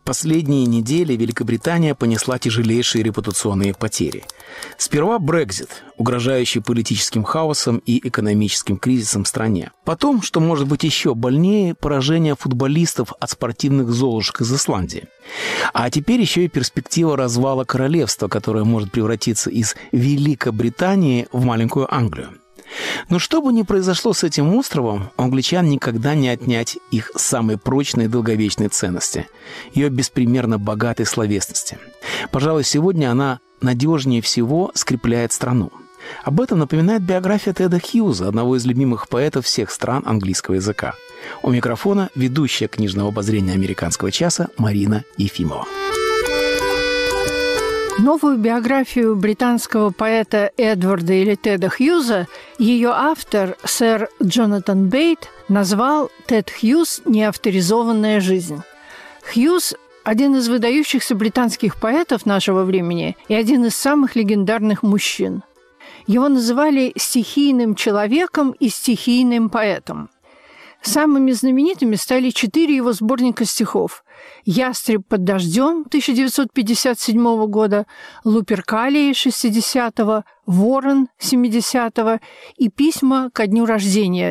Последние недели Великобритания понесла тяжелейшие репутационные потери. Сперва Брексит, угрожающий политическим хаосом и экономическим кризисом в стране. Потом, что может быть еще больнее, поражение футболистов от спортивных золушек из Исландии. А теперь еще и перспектива развала королевства, которое может превратиться из Великобритании в маленькую Англию. Но что бы ни произошло с этим островом, у англичан никогда не отнять их самой прочной и долговечной ценности – ее беспримерно богатой словесности. Пожалуй, сегодня она надежнее всего скрепляет страну. Об этом напоминает биография Теда Хьюза, одного из любимых поэтов всех стран английского языка. У микрофона ведущая книжного обозрения «Американского часа» Марина Ефимова. Новую биографию британского поэта Эдварда или Теда Хьюза ее автор, сэр Джонатан Бейт, назвал «Тед Хьюз. Неавторизованная жизнь». Хьюз – один из выдающихся британских поэтов нашего времени и один из самых легендарных мужчин. Его называли стихийным человеком и стихийным поэтом. Самыми знаменитыми стали 4 его сборника стихов: «Ястреб под дождем» 1957 года, «Луперкалии» 60-го, «Ворон» 70-го и «Письма ко дню рождения»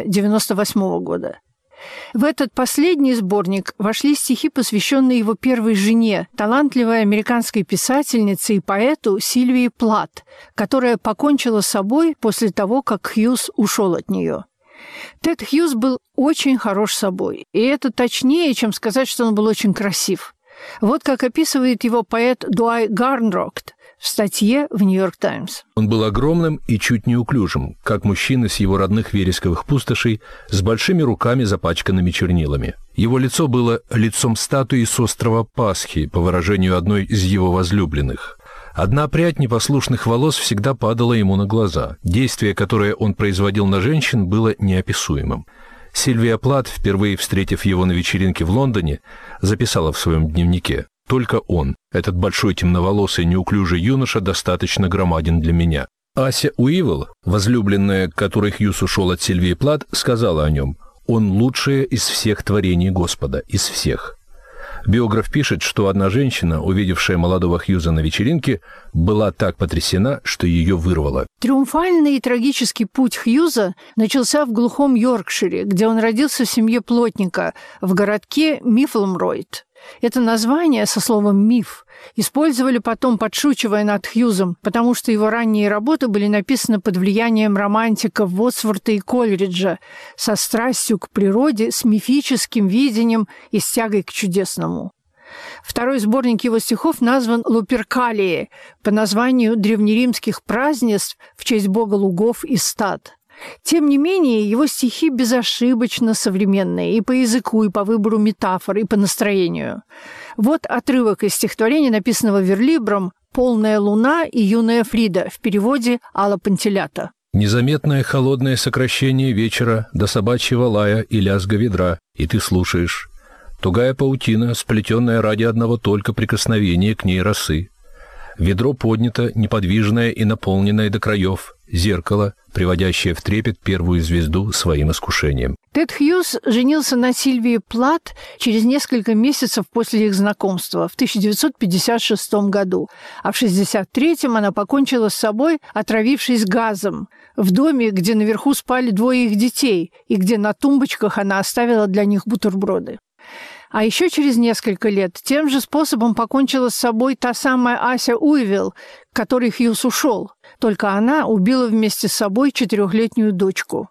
98 года. В этот последний сборник вошли стихи, посвященные его первой жене, талантливой американской писательнице и поэту Сильвии Платт, которая покончила с собой после того, как Хьюз ушел от нее. Тед Хьюз был очень хорош собой, и это точнее, чем сказать, что он был очень красив. Вот как описывает его поэт Дуай Гарнрокт в статье в «Нью-Йорк Таймс». Он был огромным и чуть неуклюжим, как мужчина с его родных вересковых пустошей, с большими руками, запачканными чернилами. Его лицо было лицом статуи с острова Пасхи, по выражению одной из его возлюбленных. Одна прядь непослушных волос всегда падала ему на глаза. Действие, которое он производил на женщин, было неописуемым. Сильвия Платт, впервые встретив его на вечеринке в Лондоне, записала в своем дневнике: «Только он, этот большой темноволосый неуклюжий юноша, достаточно громаден для меня». Ася Уивел, возлюбленная, которой Хьюз ушел от Сильвии Платт, сказала о нем: «Он лучшее из всех творений Господа, из всех». Биограф пишет, что одна женщина, увидевшая молодого Хьюза на вечеринке, была так потрясена, что ее вырвало. Триумфальный и трагический путь Хьюза начался в глухом Йоркшире, где он родился в семье плотника в городке Мифлмройд. Это название со словом «миф» использовали потом, подшучивая над Хьюзом, потому что его ранние работы были написаны под влиянием романтиков Вордсворта и Колриджа, со страстью к природе, с мифическим видением и с тягой к чудесному. Второй сборник его стихов назван «Луперкалии» по названию древнеримских празднеств в честь бога лугов и стад. Тем не менее, его стихи безошибочно современные и по языку, и по выбору метафор, и по настроению. Вот отрывок из стихотворения, написанного Верлибром «Полная луна и юная Фрида» в переводе Алла Пантелята. «Незаметное холодное сокращение вечера до собачьего лая и лязга ведра, и ты слушаешь. Тугая паутина, сплетенная ради одного только прикосновения к ней росы. Ведро поднято, неподвижное и наполненное до краев, зеркало, приводящее в трепет первую звезду своим искушением». Тед Хьюз женился на Сильвии Платт через несколько месяцев после их знакомства в 1956 году, а в 1963 она покончила с собой, отравившись газом, в доме, где наверху спали 2 их детей и где на тумбочках она оставила для них бутерброды. А еще через несколько лет тем же способом покончила с собой та самая Ася Уивел, к которой Хьюз ушел, только она убила вместе с собой 4-летнюю дочку.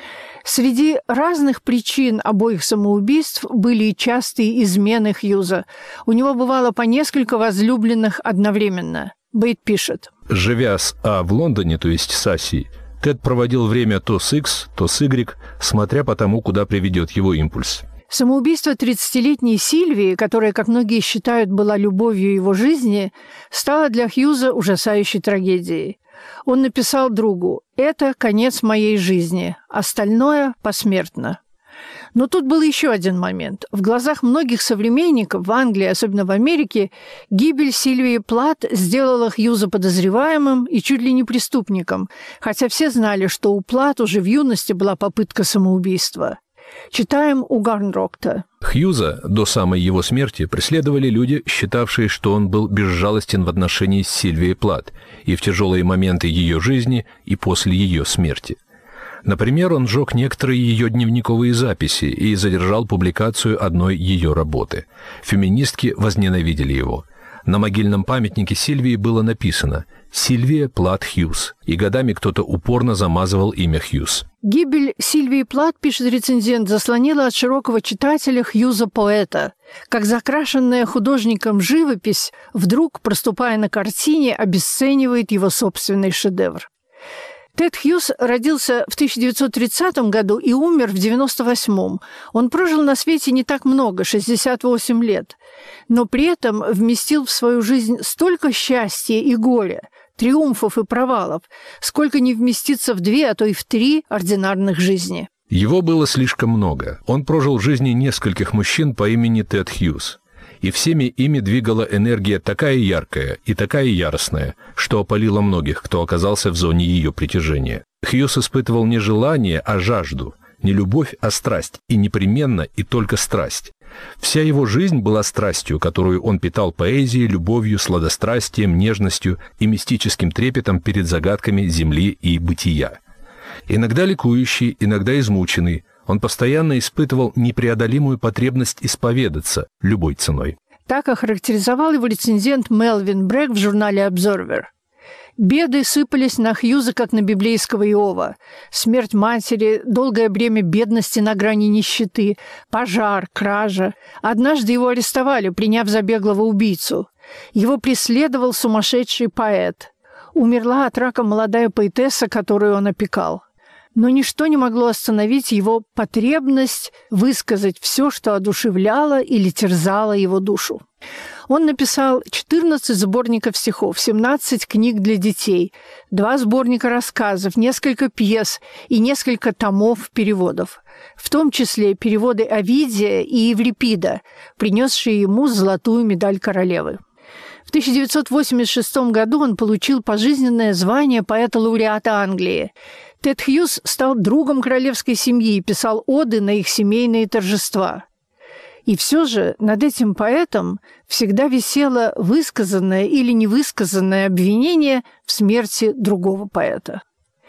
Среди разных причин обоих самоубийств были и частые измены Хьюза. У него бывало по несколько возлюбленных одновременно. Бейт пишет: «Живя с А в Лондоне, то есть с Асей, Тед проводил время то с X, то с Y, смотря по тому, куда приведет его импульс». Самоубийство 30-летней Сильвии, которая, как многие считают, была любовью его жизни, стало для Хьюза ужасающей трагедией. Он написал другу: «Это конец моей жизни, остальное посмертно». Но тут был еще один момент. В глазах многих современников в Англии, особенно в Америке, гибель Сильвии Платт сделала Хьюза подозреваемым и чуть ли не преступником, хотя все знали, что у Платт уже в юности была попытка самоубийства. Читаем у Гарнрокта. Хьюза до самой его смерти преследовали люди, считавшие, что он был безжалостен в отношении с Сильвией Плат и в тяжелые моменты ее жизни, и после ее смерти. Например, он сжег некоторые ее дневниковые записи и задержал публикацию одной ее работы. Феминистки возненавидели его. На могильном памятнике Сильвии было написано «Сильвия Плат Хьюз», и годами кто-то упорно замазывал имя Хьюз. Гибель Сильвии Плат, пишет рецензент, заслонила от широкого читателя Хьюза-поэта. Как закрашенная художником живопись, вдруг, проступая на картине, обесценивает его собственный шедевр. Тед Хьюз родился в 1930 году и умер в 1998. Он прожил на свете не так много, 68 лет, но при этом вместил в свою жизнь столько счастья и горя, триумфов и провалов, сколько не вместится в 2, а то и в 3 ординарных жизни. Его было слишком много. Он прожил жизни нескольких мужчин по имени Тед Хьюз. И всеми ими двигала энергия такая яркая и такая яростная, что опалила многих, кто оказался в зоне ее притяжения. Хьюз испытывал не желание, а жажду, не любовь, а страсть, и непременно и только страсть. Вся его жизнь была страстью, которую он питал поэзией, любовью, сладострастием, нежностью и мистическим трепетом перед загадками земли и бытия. Иногда ликующий, иногда измученный, он постоянно испытывал непреодолимую потребность исповедаться любой ценой. Так охарактеризовал его рецензент Мелвин Брэк в журнале Observer. Беды сыпались на Хьюза, как на библейского Иова. Смерть матери, долгое бремя бедности на грани нищеты, пожар, кража. Однажды его арестовали, приняв за беглого убийцу. Его преследовал сумасшедший поэт. Умерла от рака молодая поэтесса, которую он опекал. Но ничто не могло остановить его потребность высказать все, что одушевляло или терзало его душу. Он написал 14 сборников стихов, 17 книг для детей, 2 сборника рассказов, несколько пьес и несколько томов переводов, в том числе переводы Овидия и Еврипида, принесшие ему золотую медаль королевы. В 1986 году он получил пожизненное звание поэта-лауреата Англии. Тед Хьюз стал другом королевской семьи и писал оды на их семейные торжества. И все же над этим поэтом всегда висело высказанное или невысказанное обвинение в смерти другого поэта.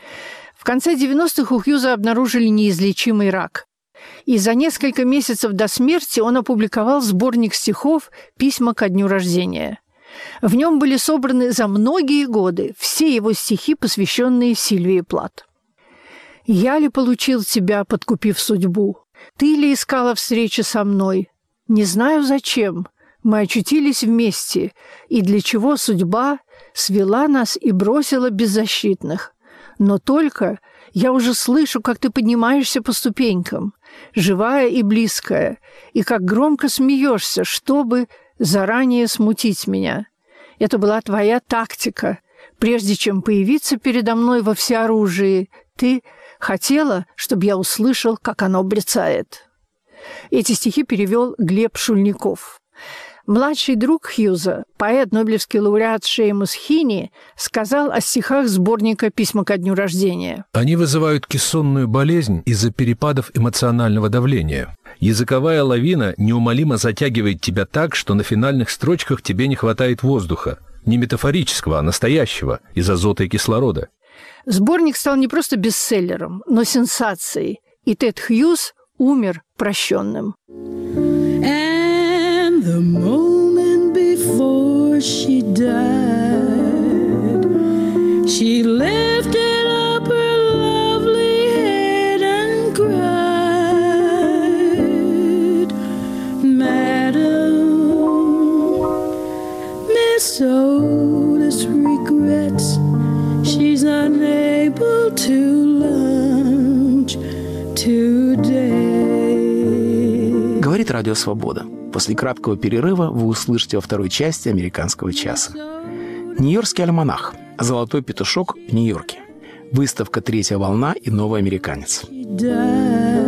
В конце 90-х у Хьюза обнаружили неизлечимый рак. И за несколько месяцев до смерти он опубликовал сборник стихов «Письма ко дню рождения». В нем были собраны за многие годы все его стихи, посвященные Сильвии Плат. «Я ли получил тебя, подкупив судьбу? Ты ли искала встречи со мной? Не знаю зачем. Мы очутились вместе, и для чего судьба свела нас и бросила беззащитных. Но только я уже слышу, как ты поднимаешься по ступенькам, живая и близкая, и как громко смеешься, чтобы заранее смутить меня. Это была твоя тактика. Прежде чем появиться передо мной во всеоружии, ты хотела, чтобы я услышал, как оно брецает». Эти стихи перевел Глеб Шульников. Младший друг Хьюза, поэт, нобелевский лауреат Шеймус Хини, сказал о стихах сборника «Письма ко дню рождения». Они вызывают кессонную болезнь из-за перепадов эмоционального давления. Языковая лавина неумолимо затягивает тебя так, что на финальных строчках тебе не хватает воздуха. Не метафорического, а настоящего, из азота и кислорода. Сборник стал не просто бестселлером, но сенсацией. И Тед Хьюз умер прощенным. And the moment before she died, she lifted up her lovely head and cried, Madam, Miss Otis regrets she's unable to lunch today. Говорит Радио Свобода. После краткого перерыва вы услышите во второй части «Американского часа». Нью-Йоркский альманах. «Золотой петушок в Нью-Йорке». Выставка «Третья волна» и «Новый американец».